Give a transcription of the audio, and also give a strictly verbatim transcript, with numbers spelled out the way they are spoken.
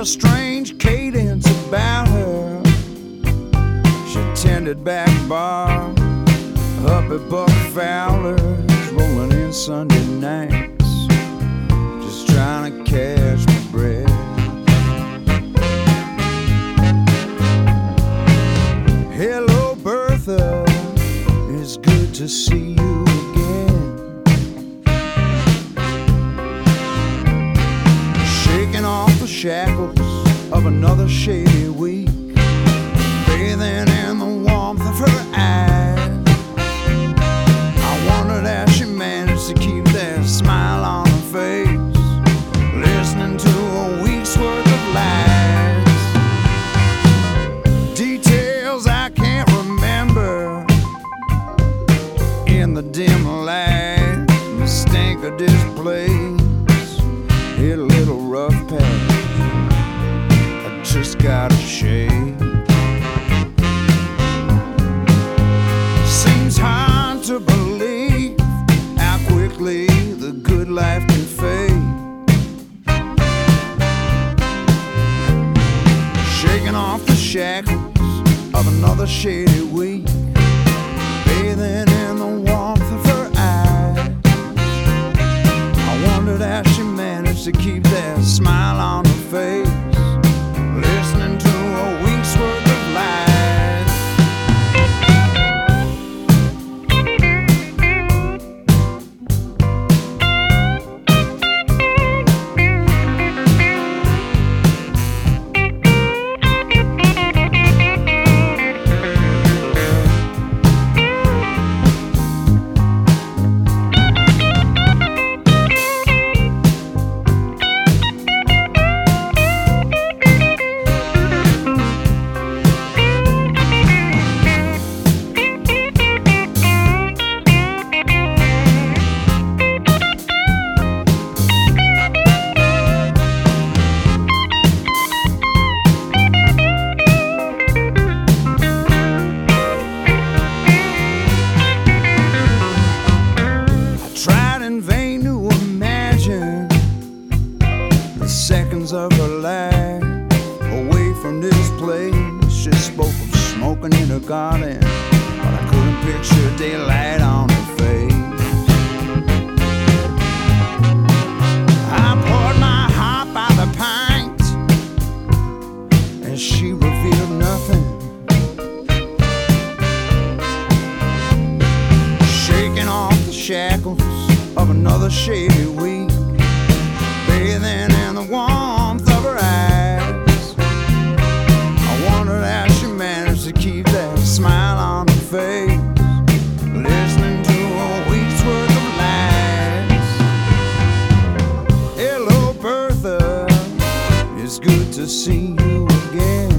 strange cadence about her. She tended back bar up at Buck Fowler's, rolling in Sunday nights, just trying to catch my breath. Hello, Bertha, it's good to see you again. Shaking off the shackles of another shady week, bathing in the warmth of her eyes. I wondered how she managed to keep that smile on her face, listening to a week's worth of lies. Details I can't remember in the dim light, the stink of displays hit a little rough patch. I just got a shade. Seems hard to believe how quickly the good life can fade. Shaking off the shackles of another shady week, bathing in the warmth of her eyes. I wondered how she managed to keep that smile on her face, listening to a week's worth of lies. Seconds of her life away from this place. She spoke of smoking in her garden, but I couldn't picture daylight on her face. I poured my heart by the pint, and she revealed nothing. Shaking off the shackles of another shady week, bathing in the warmth of her eyes. I wondered how she managed to keep that smile on her face, listening to a week's worth of lies. Hello, Bertha, it's good to see you again.